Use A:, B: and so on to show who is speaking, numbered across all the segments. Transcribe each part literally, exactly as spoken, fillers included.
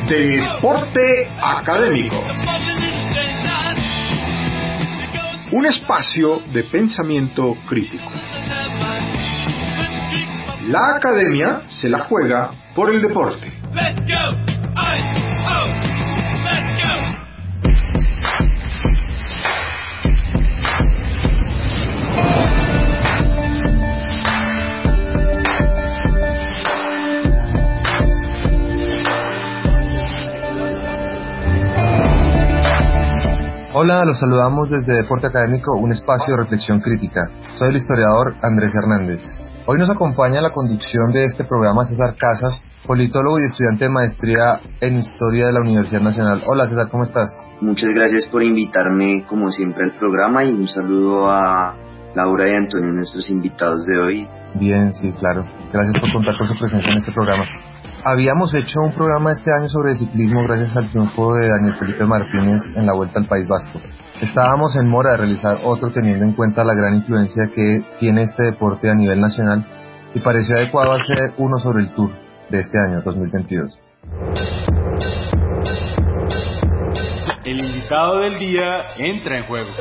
A: Deporte Académico. Un espacio de pensamiento crítico. La academia se la juega por el deporte.
B: Hola, los saludamos desde Deporte Académico, un espacio de reflexión crítica. Soy el historiador Andrés Hernández. Hoy nos acompaña la conducción de este programa César Casas, politólogo y estudiante de maestría en Historia de la Universidad Nacional. Hola César, ¿cómo estás?
C: Muchas gracias por invitarme, como siempre, al programa, y un saludo a Laura y Antonio, nuestros invitados de hoy.
B: Bien, sí, claro. Gracias por contar con su presencia en este programa. Habíamos hecho un programa este año sobre ciclismo gracias al triunfo de Daniel Felipe Martínez en la Vuelta al País Vasco. Estábamos en mora de realizar otro teniendo en cuenta la gran influencia que tiene este deporte a nivel nacional y pareció adecuado hacer uno sobre el Tour de este año, dos mil veintidós.
D: El invitado del día entra en juego.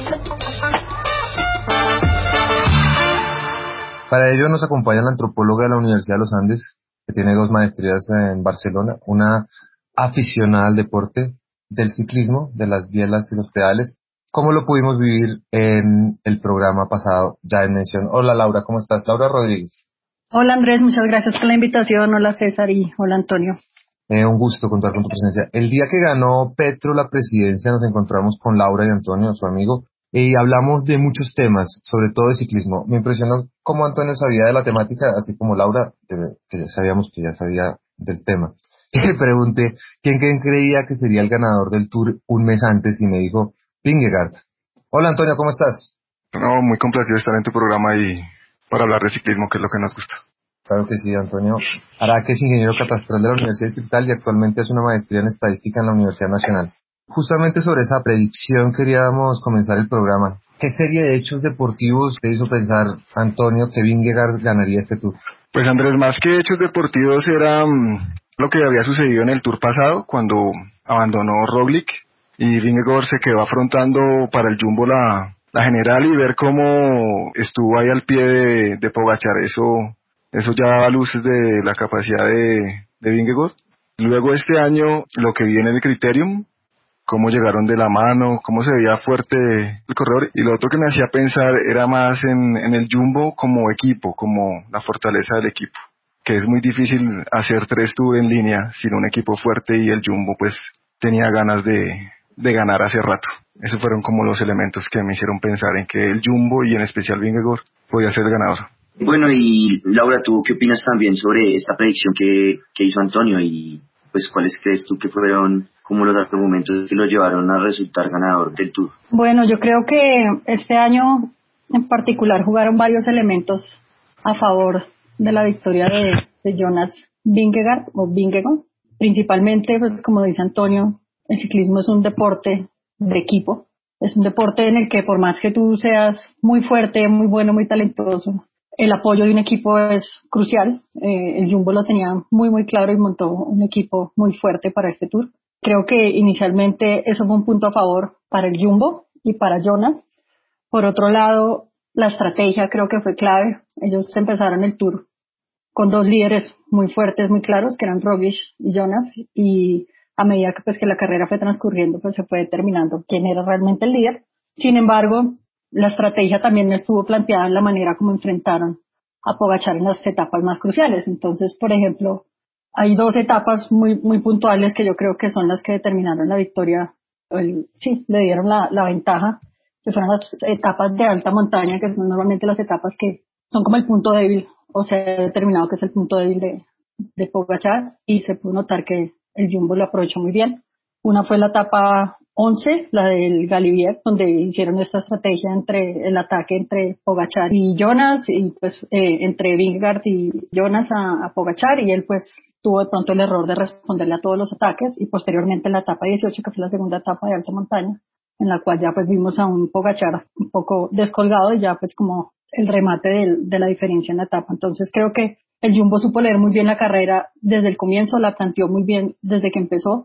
B: Para ello nos acompaña la antropóloga de la Universidad de los Andes, que tiene dos maestrías en Barcelona, una aficionada al deporte del ciclismo, de las bielas y los pedales, como lo pudimos vivir en el programa pasado, ya en mención. Hola Laura, ¿cómo estás? Laura Rodríguez.
E: Hola Andrés, muchas gracias por la invitación. Hola César y hola Antonio.
B: Eh, un gusto contar con tu presencia. El día que ganó Petro la presidencia nos encontramos con Laura y Antonio, su amigo, y hablamos de muchos temas, sobre todo de ciclismo. Me impresionó cómo Antonio sabía de la temática, así como Laura, que ya sabíamos que ya sabía del tema. Y le pregunté quién creía que sería el ganador del Tour un mes antes y me dijo Vingegaard. Hola Antonio, ¿cómo estás?
F: No, muy complacido de estar en tu programa y para hablar de ciclismo, que es lo que nos gusta.
B: Claro que sí, Antonio Araque es ingeniero catastral de la Universidad Distrital y actualmente hace una maestría en estadística en la Universidad Nacional. Justamente sobre esa predicción queríamos comenzar el programa. ¿Qué serie de hechos deportivos te hizo pensar, Antonio, que Vingegaard ganaría este Tour?
F: Pues Andrés, más que hechos deportivos era um, lo que había sucedido en el Tour pasado, cuando abandonó Roglic y Vingegaard se quedó afrontando para el Jumbo la, la general, y ver cómo estuvo ahí al pie de, de Pogačar. Eso, eso ya daba luces de la capacidad de, de Vingegaard. Luego este año lo que vi en el Criterium, cómo llegaron de la mano, cómo se veía fuerte el corredor, y lo otro que me hacía pensar era más en, en el Jumbo como equipo, como la fortaleza del equipo, que es muy difícil hacer tres tours en línea sin un equipo fuerte, y el Jumbo pues tenía ganas de, de ganar hace rato. Esos fueron como los elementos que me hicieron pensar en que el Jumbo, y en especial Vingegaard, podía ser el ganador.
C: Bueno, y Laura, ¿tú qué opinas también sobre esta predicción que, que hizo Antonio? Y pues, ¿cuáles crees tú que fueron como los argumentos que lo llevaron a resultar ganador del Tour?
E: Bueno, yo creo que este año en particular jugaron varios elementos a favor de la victoria de, de Jonas Vingegaard o Vingegaard. Principalmente, pues como dice Antonio, el ciclismo es un deporte de equipo. Es un deporte en el que por más que tú seas muy fuerte, muy bueno, muy talentoso, el apoyo de un equipo es crucial. Eh, el Jumbo lo tenía muy, muy claro y montó un equipo muy fuerte para este Tour. Creo que inicialmente eso fue un punto a favor para el Jumbo y para Jonas. Por otro lado, la estrategia creo que fue clave. Ellos empezaron el Tour con dos líderes muy fuertes, muy claros, que eran Roglic y Jonas, y a medida que, pues, que la carrera fue transcurriendo, pues se fue determinando quién era realmente el líder. Sin embargo, la estrategia también estuvo planteada en la manera como enfrentaron a Pogačar en las etapas más cruciales. Entonces, por ejemplo, hay dos etapas muy muy puntuales que yo creo que son las que determinaron la victoria, el, sí, le dieron la, la ventaja, que fueron las etapas de alta montaña, que son normalmente las etapas que son como el punto débil, o se ha determinado que es el punto débil de, de Pogačar, y se pudo notar que el Jumbo lo aprovechó muy bien. Una fue la etapa once, la del Galibier, donde hicieron esta estrategia entre el ataque entre Pogačar y Jonas, y pues eh, entre Vingegaard y Jonas a, a Pogačar, y él pues tuvo de pronto el error de responderle a todos los ataques, y posteriormente en la etapa dieciocho, que fue la segunda etapa de alta montaña, en la cual ya pues vimos a un Pogačar un poco descolgado, y ya pues como el remate de, de la diferencia en la etapa. Entonces creo que el Jumbo supo leer muy bien la carrera desde el comienzo, la planteó muy bien desde que empezó,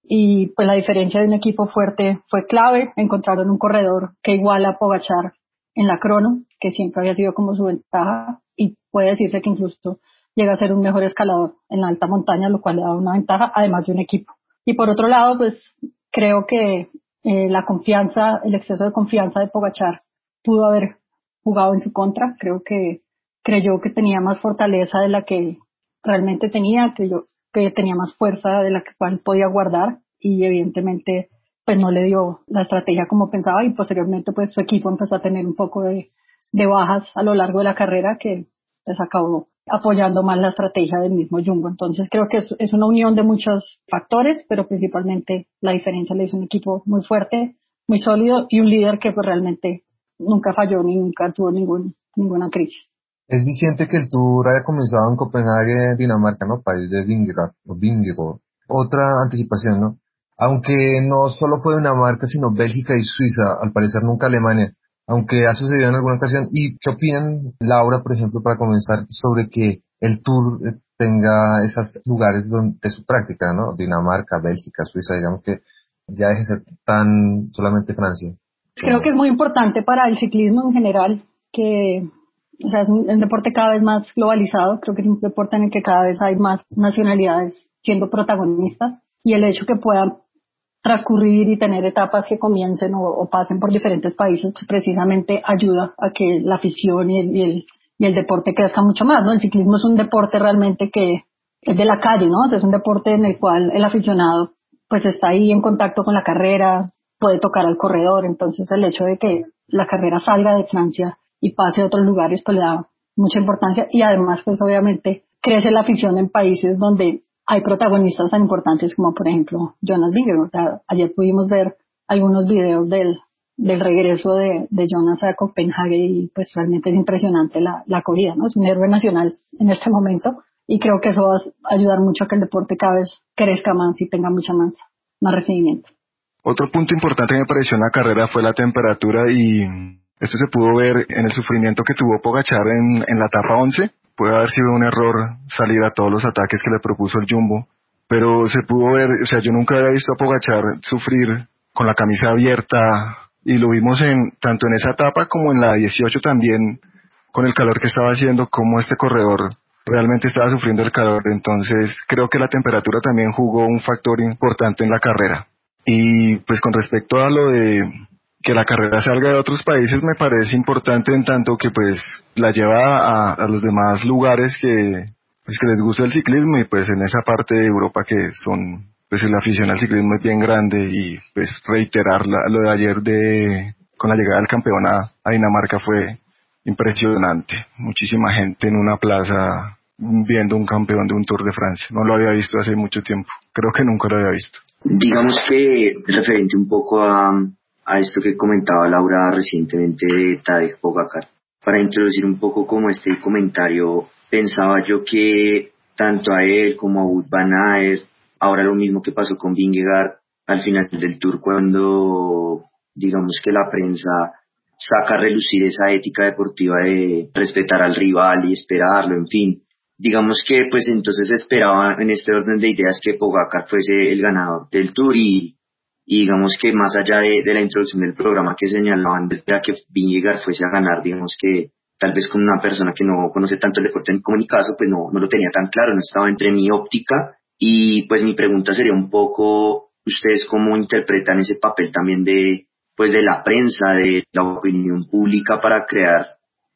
E: y pues la diferencia de un equipo fuerte fue clave. Encontraron un corredor que iguala a Pogačar en la crono, que siempre había sido como su ventaja, y puede decirse que incluso llega a ser un mejor escalador en la alta montaña, lo cual le da una ventaja, además de un equipo. Y por otro lado, pues creo que eh, la confianza, el exceso de confianza de Pogačar pudo haber jugado en su contra. Creo que creyó que tenía más fortaleza de la que realmente tenía, creyó que tenía más fuerza de la que cual podía guardar, y evidentemente pues no le dio la estrategia como pensaba, y posteriormente pues su equipo empezó a tener un poco de, de bajas a lo largo de la carrera que pues acabó apoyando más la estrategia del mismo Jumbo. Entonces creo que es, es una unión de muchos factores, pero principalmente la diferencia le hizo un equipo muy fuerte, muy sólido, y un líder que pues realmente nunca falló ni nunca tuvo ningún, ninguna crisis.
B: Es diciente que el Tour haya comenzado en Copenhague, Dinamarca, ¿no? País de Vingegaard, o Vingegaard. Otra anticipación, ¿no? Aunque no solo fue Dinamarca, sino Bélgica y Suiza, al parecer nunca Alemania, aunque ha sucedido en alguna ocasión. ¿Y qué opinan, Laura, por ejemplo, para comenzar, sobre que el Tour tenga esos lugares donde, de su práctica, ¿no? Dinamarca, Bélgica, Suiza, digamos que ya deje de ser tan solamente Francia.
E: Creo que es muy importante para el ciclismo en general que, o sea, es un, un deporte cada vez más globalizado. Creo que es un deporte en el que cada vez hay más nacionalidades siendo protagonistas, y el hecho que puedan transcurrir y tener etapas que comiencen o, o pasen por diferentes países pues precisamente ayuda a que la afición y el, y el y el deporte crezca mucho más, ¿no? El ciclismo es un deporte realmente que es de la calle, ¿no? O sea, es un deporte en el cual el aficionado pues está ahí en contacto con la carrera, puede tocar al corredor. Entonces el hecho de que la carrera salga de Francia y pase a otros lugares pues le da mucha importancia, y además pues obviamente crece la afición en países donde hay protagonistas tan importantes como por ejemplo Jonas Vingegaard. O sea, ayer pudimos ver algunos videos del del regreso de, de Jonas a Copenhague, y pues realmente es impresionante la, la acogida, ¿no? Es un héroe nacional en este momento, y creo que eso va a ayudar mucho a que el deporte cada vez crezca más y tenga mucha más, más recibimiento.
F: Otro punto importante que me pareció en la carrera fue la temperatura, y esto se pudo ver en el sufrimiento que tuvo Pogačar en, en la etapa once. Puede haber sido un error salir a todos los ataques que le propuso el Jumbo, pero se pudo ver, o sea, yo nunca había visto a Pogačar sufrir con la camisa abierta, y lo vimos en tanto en esa etapa como en la dieciocho también, con el calor que estaba haciendo, como este corredor realmente estaba sufriendo el calor. Entonces creo que la temperatura también jugó un factor importante en la carrera. Y pues con respecto a lo de que la carrera salga de otros países, me parece importante en tanto que pues la lleva a, a los demás lugares que pues que les gusta el ciclismo, y pues en esa parte de Europa que son, pues la afición al ciclismo es bien grande. Y pues reiterar la, lo de ayer de con la llegada del campeón a, a Dinamarca fue impresionante. Muchísima gente en una plaza viendo un campeón de un Tour de Francia. No lo había visto hace mucho tiempo. Creo que nunca lo había visto.
C: Digamos que referente un poco a, a esto que comentaba Laura recientemente de Tadej Pogačar, para introducir un poco como este comentario, pensaba yo que tanto a él como a Wout van Aert, ahora lo mismo que pasó con Vingegaard al final del Tour, cuando digamos que la prensa saca a relucir esa ética deportiva de respetar al rival y esperarlo, en fin. Digamos que pues entonces esperaba en este orden de ideas que Pogačar fuese el ganador del Tour, y, y digamos que más allá de, de la introducción del programa que señalaban de que Vingegaard fuese a ganar, digamos que tal vez con una persona que no conoce tanto el deporte como en mi caso, pues no, no lo tenía tan claro, no estaba entre mi óptica. Y pues mi pregunta sería un poco, ¿ustedes cómo interpretan ese papel también de pues de la prensa, de la opinión pública, para crear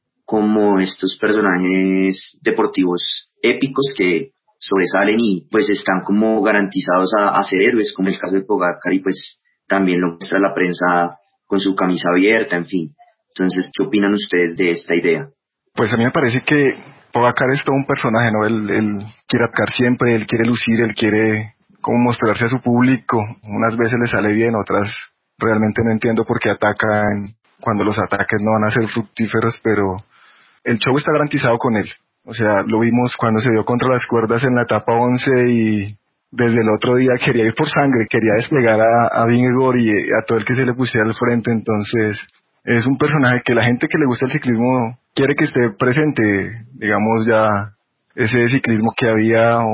C: como estos personajes deportivos épicos que sobresalen y pues están como garantizados a, a ser héroes, como el caso de Pogačar, y pues también lo muestra la prensa con su camisa abierta, en fin? Entonces, ¿qué opinan ustedes de esta idea?
F: Pues a mí me parece que Pogačar es todo un personaje, ¿no? Él, él quiere atacar siempre, él quiere lucir, él quiere como mostrarse a su público. Unas veces le sale bien, otras realmente no entiendo por qué atacan cuando los ataques no van a ser fructíferos, pero el show está garantizado con él. O sea, lo vimos cuando se dio contra las cuerdas en la etapa once, y desde el otro día quería ir por sangre, quería desplegar a, a Vingegaard y a todo el que se le pusiera al frente. Entonces es un personaje que la gente que le gusta el ciclismo quiere que esté presente, digamos, ya ese ciclismo que había o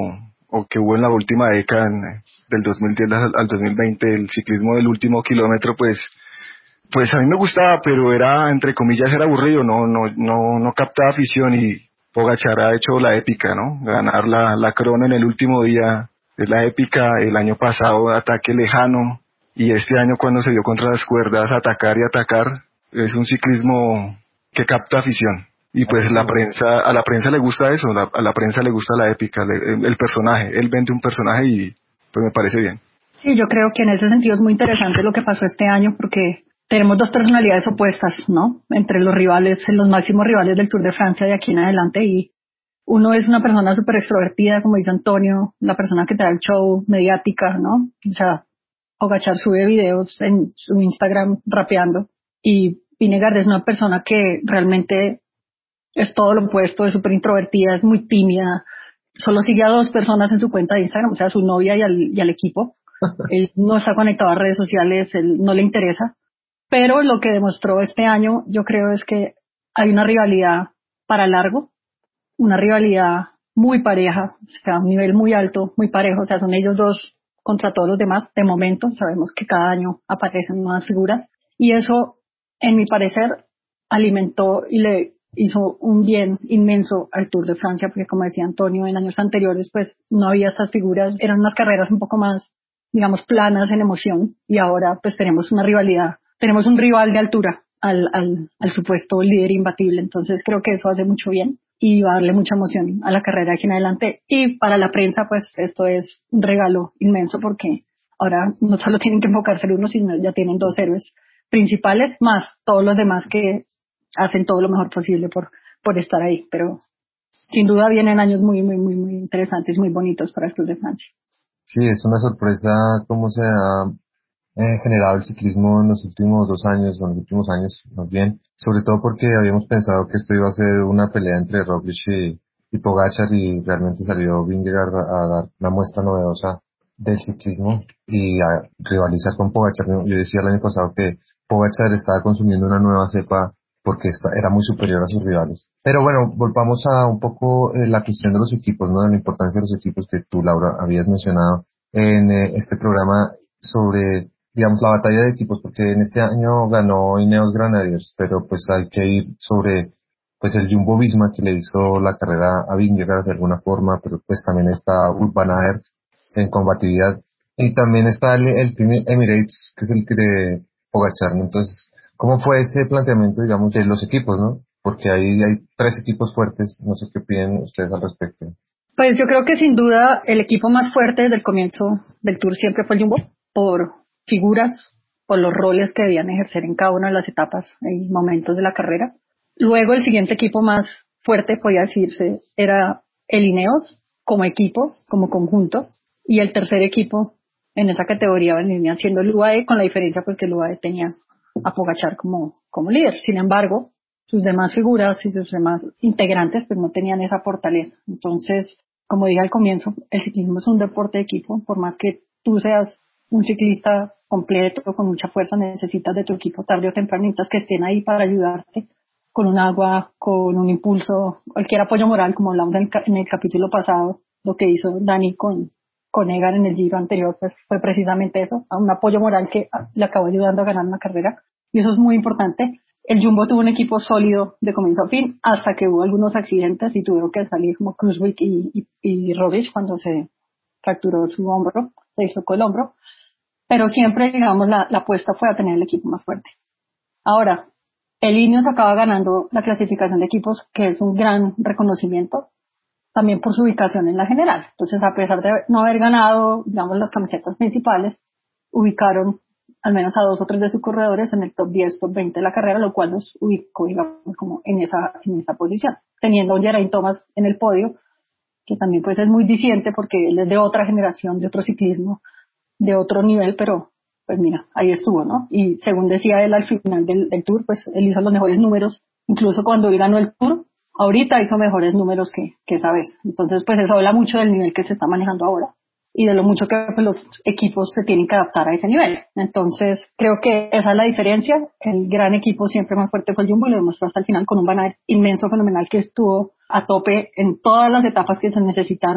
F: o que hubo en la última década, en, del dos mil diez al, al dos mil veinte, el ciclismo del último kilómetro, pues pues a mí me gustaba, pero era, entre comillas, era aburrido, no no no no captaba afición, y Pogačar ha hecho la épica, ¿no? Ganar la, la corona en el último día es la épica. El año pasado ataque lejano, y este año cuando se dio contra las cuerdas atacar y atacar. Es un ciclismo que capta afición, y pues la prensa, a la prensa le gusta eso, la, a la prensa le gusta la épica, le, el personaje, él vende un personaje y pues me parece bien.
E: Sí, yo creo que en ese sentido es muy interesante lo que pasó este año, porque tenemos dos personalidades opuestas, ¿no? Entre los rivales, los máximos rivales del Tour de Francia de aquí en adelante, y uno es una persona súper extrovertida, como dice Antonio, la persona que te da el show, mediática, ¿no? O sea, Pogačar sube videos en su Instagram rapeando, y Vingegaard es una persona que realmente es todo lo opuesto, es súper introvertida, es muy tímida, solo sigue a dos personas en su cuenta de Instagram, o sea, a su novia y al, y al equipo. Él no está conectado a redes sociales, él no le interesa. Pero lo que demostró este año, yo creo, es que hay una rivalidad para largo, una rivalidad muy pareja, o sea, a un nivel muy alto, muy parejo, o sea, son ellos dos contra todos los demás. De momento, sabemos que cada año aparecen nuevas figuras, y eso, en mi parecer, alimentó y le hizo un bien inmenso al Tour de Francia, porque como decía Antonio, en años anteriores pues no había estas figuras, eran unas carreras un poco más, digamos, planas en emoción, y ahora pues tenemos una rivalidad. Tenemos un rival de altura al, al, al supuesto líder imbatible, entonces creo que eso hace mucho bien y va a darle mucha emoción a la carrera aquí en adelante. Y para la prensa, pues esto es un regalo inmenso, porque ahora no solo tienen que enfocarse en uno, sino ya tienen dos héroes principales, más todos los demás que hacen todo lo mejor posible por, por estar ahí. Pero sin duda vienen años muy, muy, muy, muy interesantes, muy bonitos para el Tour de Francia.
B: Sí, es una sorpresa cómo se ha eh, generado el ciclismo en los últimos dos años, o en los últimos años más bien, sobre todo porque habíamos pensado que esto iba a ser una pelea entre Roglic y, y Pogačar, y realmente salió Vingegaard a, a dar una muestra novedosa del ciclismo y a rivalizar con Pogačar. Yo decía el año pasado que Pogačar estaba consumiendo una nueva cepa porque esta, era muy superior a sus rivales. Pero bueno, volvamos a un poco eh, la cuestión de los equipos, ¿no? De la importancia de los equipos que tú, Laura, habías mencionado en eh, este programa sobre, digamos, la batalla de equipos, porque en este año ganó Ineos Grenadiers, pero pues hay que ir sobre pues el Jumbo Visma, que le hizo la carrera a Vingegaard de alguna forma, pero pues también está Urban Aert en combatividad, y también está el, el Team Emirates, que es el que de Pogačar, ¿no? Entonces, ¿cómo fue ese planteamiento, digamos, de los equipos, no? Porque ahí hay tres equipos fuertes, no sé qué opinan ustedes al respecto.
E: Pues yo creo que sin duda el equipo más fuerte desde el comienzo del Tour siempre fue el Jumbo, por figuras, por los roles que debían ejercer en cada una de las etapas y momentos de la carrera. Luego el siguiente equipo más fuerte, podía decirse, era el Ineos, como equipo, como conjunto, y el tercer equipo en esa categoría venía siendo el U A E, con la diferencia pues que el U A E tenía a Pogačar como, como líder. Sin embargo, sus demás figuras y sus demás integrantes pues no tenían esa fortaleza. Entonces, como dije al comienzo, el ciclismo es un deporte de equipo. Por más que tú seas un ciclista completo, con mucha fuerza, necesitas de tu equipo tarde o temprano, necesitas que estén ahí para ayudarte con un agua, con un impulso, cualquier apoyo moral, como hablamos en el, en el capítulo pasado. Lo que hizo Dani con, con Egan en el Giro anterior, pues fue precisamente eso, un apoyo moral que le acabó ayudando a ganar una carrera, y eso es muy importante. El Jumbo tuvo un equipo sólido de comienzo a fin, hasta que hubo algunos accidentes y tuvieron que salir como Kruijswijk y, y, y Roglic cuando se fracturó su hombro, se dislocó el hombro, pero siempre, digamos, la, la apuesta fue a tener el equipo más fuerte. Ahora, el Ineos acaba ganando la clasificación de equipos, que es un gran reconocimiento, también por su ubicación en la general. Entonces, a pesar de no haber ganado, digamos, las camisetas principales, ubicaron al menos a dos o tres de sus corredores en el top diez, top veinte de la carrera, lo cual los ubicó, digamos, como en esa, en esa posición, teniendo a Geraint Thomas en el podio, que también pues es muy diciente porque él es de otra generación, de otro ciclismo, de otro nivel, pero pues mira, ahí estuvo, ¿no? Y según decía él al final del, del Tour, pues él hizo los mejores números, incluso cuando él ganó el Tour, ahorita hizo mejores números que, que esa vez. Entonces, pues eso habla mucho del nivel que se está manejando ahora y de lo mucho que pues, los equipos se tienen que adaptar a ese nivel. Entonces, creo que esa es la diferencia. El gran equipo siempre más fuerte fue el Jumbo, y lo demostró hasta el final con un Van Aert inmenso, fenomenal, que estuvo a tope en todas las etapas que se necesitaron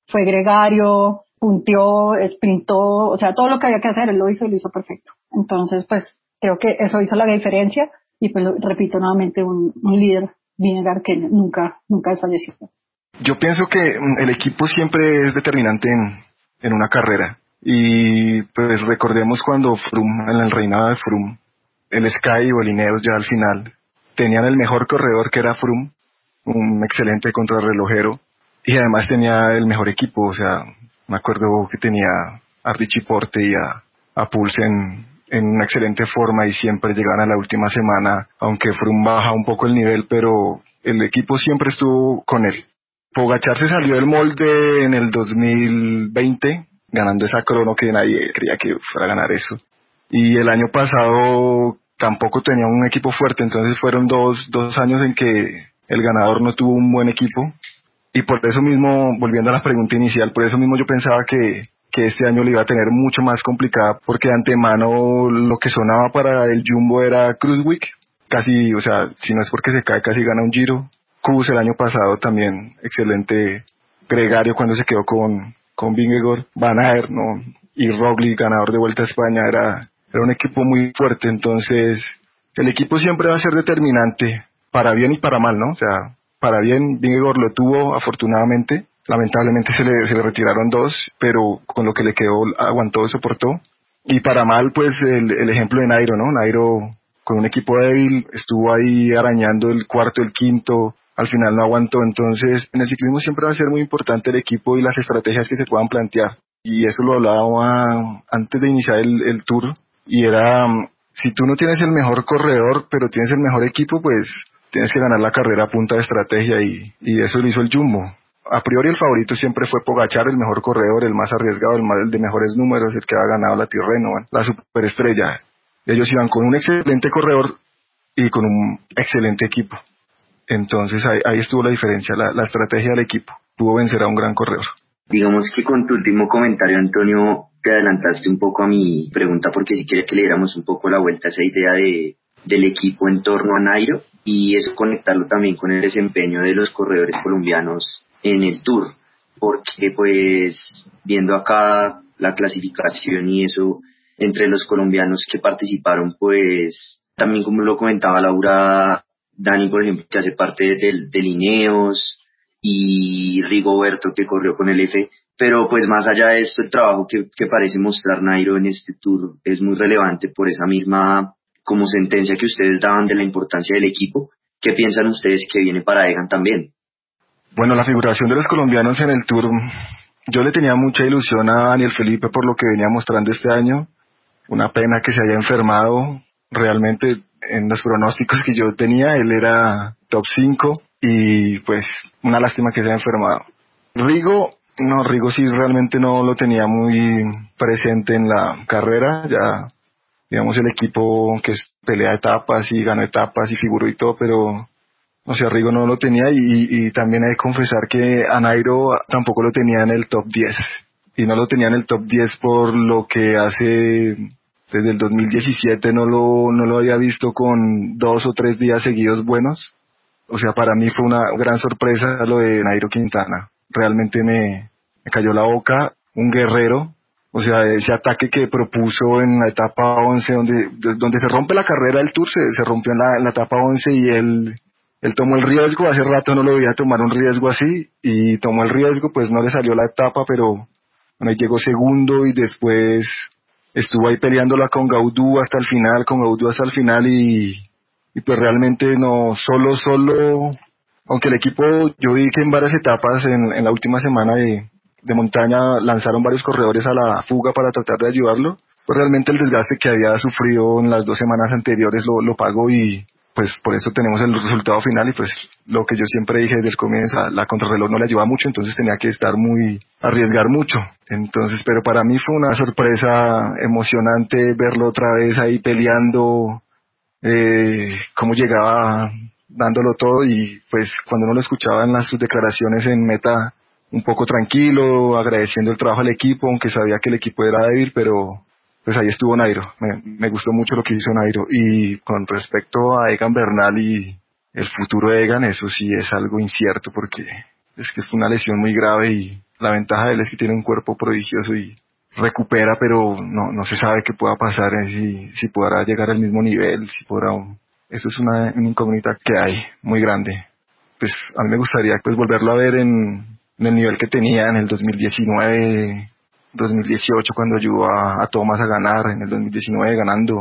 E: fue gregario, punteó, sprintó, o sea, todo lo que había que hacer, él lo hizo y lo hizo perfecto. Entonces, pues, creo que eso hizo la diferencia y pues, lo, repito nuevamente, un, un líder Vingegaard que nunca, nunca desfalleció.
F: Yo pienso que el equipo siempre es determinante en, en una carrera. Y pues recordemos cuando Froome, en el reinado de Froome, el Sky o el Ineos ya al final, tenían el mejor corredor que era Froome, un excelente contrarrelojero, y además tenía el mejor equipo, o sea, me acuerdo que tenía a Richie Porte y a, a Puls en, en una excelente forma y siempre llegaban a la última semana, aunque Froome baja un poco el nivel, pero el equipo siempre estuvo con él. Pogačar se salió del molde en el dos mil veinte, ganando esa crono que nadie creía que fuera a ganar eso. Y el año pasado tampoco tenía un equipo fuerte, entonces fueron dos, dos años en que el ganador no tuvo un buen equipo. Y por eso mismo, volviendo a la pregunta inicial, por eso mismo yo pensaba que, que este año le iba a tener mucho más complicada, porque de antemano lo que sonaba para el Jumbo era Kruijswijk, casi, o sea, si no es porque se cae, casi gana un Giro. Kuss el año pasado también, excelente. Gregario cuando se quedó con, con Vingegaard, Van Aert, ¿no? Y Roglic, ganador de Vuelta a España, era, era un equipo muy fuerte, entonces el equipo siempre va a ser determinante, para bien y para mal, ¿no? O sea, para bien, Vingegaard lo tuvo, afortunadamente, lamentablemente se le, se le retiraron dos, pero con lo que le quedó aguantó, soportó, y para mal, pues, el, el ejemplo de Nairo, ¿no? Nairo, con un equipo débil, estuvo ahí arañando el cuarto, el quinto, al final no aguantó. Entonces, en el ciclismo siempre va a ser muy importante el equipo y las estrategias que se puedan plantear. Y eso lo hablaba antes de iniciar el, el Tour, y era, si tú no tienes el mejor corredor, pero tienes el mejor equipo, pues tienes que ganar la carrera a punta de estrategia, y, y eso lo hizo el Jumbo. A priori el favorito siempre fue Pogačar, el mejor corredor, el más arriesgado, el, más, el de mejores números, el que ha ganado la Tirreno, la superestrella. Ellos iban con un excelente corredor y con un excelente equipo. Entonces ahí, ahí estuvo la diferencia, la, la estrategia del equipo. Pudo vencer a un gran corredor.
C: Digamos que con tu último comentario, Antonio, te adelantaste un poco a mi pregunta, porque si quieres que le diéramos un poco la vuelta a esa idea de, del equipo en torno a Nairo, y eso conectarlo también con el desempeño de los corredores colombianos en el Tour, porque pues viendo acá la clasificación y eso entre los colombianos que participaron, pues también, como lo comentaba Laura, Dani, por ejemplo, que hace parte del, del Ineos, y Rigoberto, que corrió con el F, pero pues más allá de esto, el trabajo que, que parece mostrar Nairo en este Tour es muy relevante por esa misma como sentencia que ustedes daban de la importancia del equipo. ¿Qué piensan ustedes que viene para Egan también?
F: Bueno, la figuración de los colombianos en el Tour, yo le tenía mucha ilusión a Daniel Felipe por lo que venía mostrando este año. Una pena que se haya enfermado. Realmente en los pronósticos que yo tenía, él era top cinco, y pues una lástima que se haya enfermado. Rigo, no, Rigo sí realmente no lo tenía muy presente en la carrera. Ya, digamos, el equipo que pelea etapas y ganó etapas y figuró y todo, pero o sea, Rigo no lo tenía, y, y también hay que confesar que a Nairo tampoco lo tenía en el top diez. Y no lo tenía en el top diez por lo que hace, desde el dos mil diecisiete no lo, no lo había visto con dos o tres días seguidos buenos. O sea, para mí fue una gran sorpresa lo de Nairo Quintana. Realmente me, me cayó la boca, un guerrero. O sea, ese ataque que propuso en la etapa once, donde, donde se rompe la carrera del Tour, se, se rompió en la, en la etapa once, y él... Él tomó el riesgo. Hace rato no lo veía tomar un riesgo así, y tomó el riesgo, pues no le salió la etapa, pero bueno, ahí llegó segundo, y después estuvo ahí peleándola con Gaudu hasta el final, con Gaudu hasta el final, y, y pues realmente no, solo, solo, aunque el equipo, yo vi que en varias etapas, en, en la última semana de, de montaña, lanzaron varios corredores a la fuga para tratar de ayudarlo, pues realmente el desgaste que había sufrido en las dos semanas anteriores lo, lo pagó, y pues por eso tenemos el resultado final. Y pues lo que yo siempre dije desde el comienzo, la contrarreloj no le ayuda mucho, entonces tenía que estar muy, arriesgar mucho. Entonces, pero para mí fue una sorpresa emocionante verlo otra vez ahí peleando, eh, cómo llegaba dándolo todo, y pues cuando uno lo escuchaba en las, sus declaraciones en meta, un poco tranquilo, agradeciendo el trabajo del equipo, aunque sabía que el equipo era débil, pero pues ahí estuvo Nairo. Me, me gustó mucho lo que hizo Nairo. Y con respecto a Egan Bernal y el futuro de Egan, eso sí es algo incierto, porque es que fue una lesión muy grave, y La ventaja de él es que tiene un cuerpo prodigioso y recupera, pero no no se sabe qué pueda pasar, eh, si si podrá llegar al mismo nivel, si podrá. Eso es una, una incógnita que hay muy grande. Pues a mí me gustaría pues volverlo a ver en, en el nivel que tenía en el dos mil diecinueve, dos mil dieciocho, cuando ayudó a, a Thomas a ganar, en el dos mil diecinueve ganando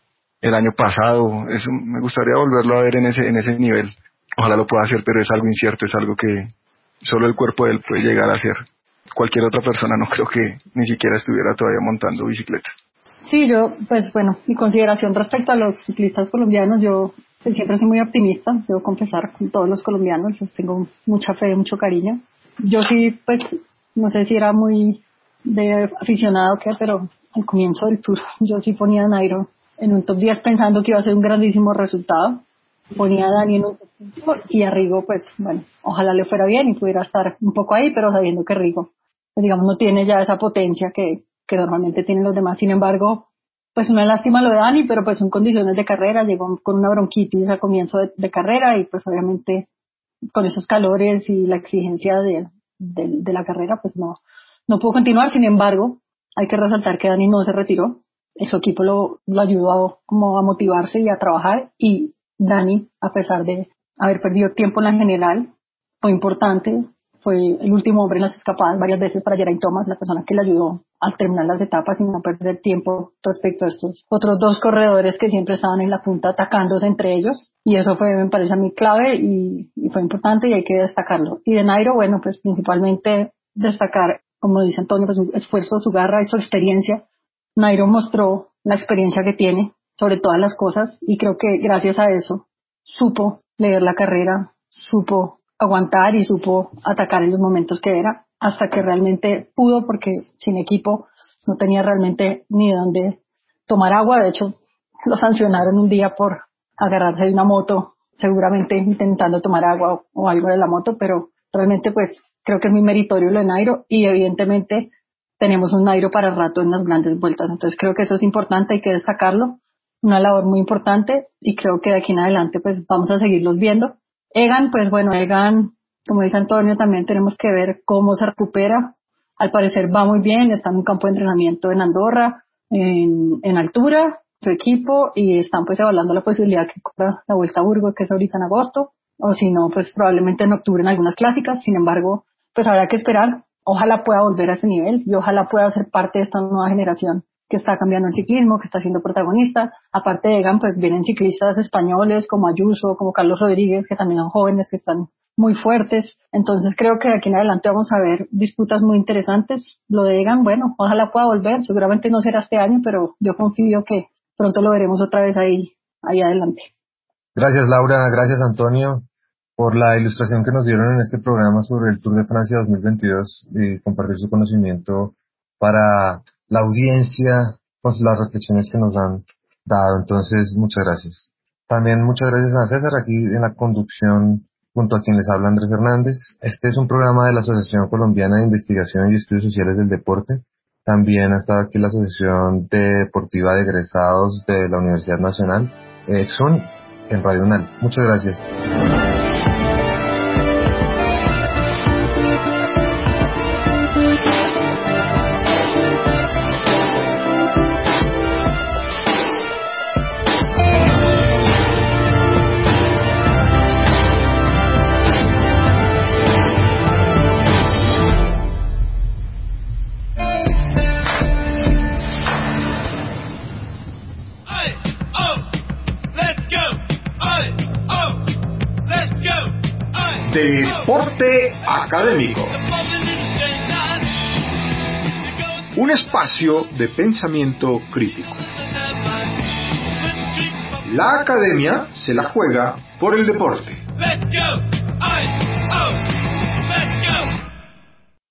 F: el año pasado. Eso me gustaría volverlo a ver en ese en ese nivel. Ojalá lo pueda hacer, pero es algo incierto, es algo que solo el cuerpo de él puede llegar a hacer. Cualquier otra persona no creo que ni siquiera estuviera todavía montando bicicleta.
E: Sí, yo, pues bueno, mi consideración respecto a los ciclistas colombianos, yo pues, siempre soy muy optimista, debo confesar, con todos los colombianos, les tengo mucha fe, mucho cariño. Yo sí, pues, no sé si era muy de aficionado o qué, pero al comienzo del Tour yo sí ponía a Nairo en un top diez pensando que iba a ser un grandísimo resultado. Ponía a Dani en un top cinco y a Rigo, pues, bueno, ojalá le fuera bien y pudiera estar un poco ahí, pero sabiendo que Rigo, pues, digamos, no tiene ya esa potencia que que normalmente tienen los demás. Sin embargo, pues una lástima lo de Dani, pero pues en condiciones de carrera, llegó con una bronquitis a comienzo de, de carrera y pues obviamente con esos calores y la exigencia de, de, de la carrera, pues no, no pudo continuar. Sin embargo, hay que resaltar que Dani no se retiró, su equipo lo, lo ayudó a, como a motivarse y a trabajar, y Dani, a pesar de haber perdido tiempo en la general, fue importante. Fue el último hombre en las escapadas varias veces para Geraint Thomas, la persona que le ayudó a terminar las etapas y no perder tiempo respecto a estos otros dos corredores que siempre estaban en la punta atacándose entre ellos. Y eso fue, me parece a mí, clave y, y fue importante y hay que destacarlo. Y de Nairo, bueno, pues principalmente destacar, como dice Antonio, pues su esfuerzo, su garra y su experiencia. Nairo mostró la experiencia que tiene sobre todas las cosas y creo que gracias a eso supo leer la carrera, supo aguantar y supo atacar en los momentos que era, hasta que realmente pudo, porque sin equipo no tenía realmente ni de dónde tomar agua. De hecho, lo sancionaron un día por agarrarse de una moto, seguramente intentando tomar agua o, o algo de la moto, pero realmente pues creo que es muy meritorio lo de Nairo y evidentemente tenemos un Nairo para rato en las grandes vueltas. Entonces creo que eso es importante, hay que destacarlo, una labor muy importante y creo que de aquí en adelante pues vamos a seguirlos viendo. Egan, pues bueno, Egan, como dice Antonio, también tenemos que ver cómo se recupera. Al parecer va muy bien, está en un campo de entrenamiento en Andorra, en, en altura, su equipo, y están pues evaluando la posibilidad que corra la Vuelta a Burgos, que es ahorita en agosto, o si no, pues probablemente en octubre en algunas clásicas. Sin embargo, pues habrá que esperar. Ojalá pueda volver a ese nivel y ojalá pueda ser parte de esta nueva generación que está cambiando el ciclismo, que está siendo protagonista. Aparte de Egan, pues vienen ciclistas españoles como Ayuso, como Carlos Rodríguez, que también son jóvenes, que están muy fuertes. Entonces creo que de aquí en adelante vamos a ver disputas muy interesantes. Lo de Egan, bueno, ojalá pueda volver, seguramente no será este año, pero yo confío que pronto lo veremos otra vez ahí, ahí adelante.
B: Gracias Laura, gracias Antonio por la ilustración que nos dieron en este programa sobre el Tour de Francia dos mil veintidós y compartir su conocimiento para la audiencia con las reflexiones que nos han dado. Entonces, muchas gracias. También muchas gracias a César aquí en la conducción junto a quien les habla Andrés Hernández. Este es un programa de la Asociación Colombiana de Investigación y Estudios Sociales del Deporte. También ha estado aquí la Asociación Deportiva de Egresados de la Universidad Nacional, EXUN, en Radio UNAL. Muchas gracias.
A: Deporte Académico. Un espacio de pensamiento crítico. La academia se la juega por el deporte.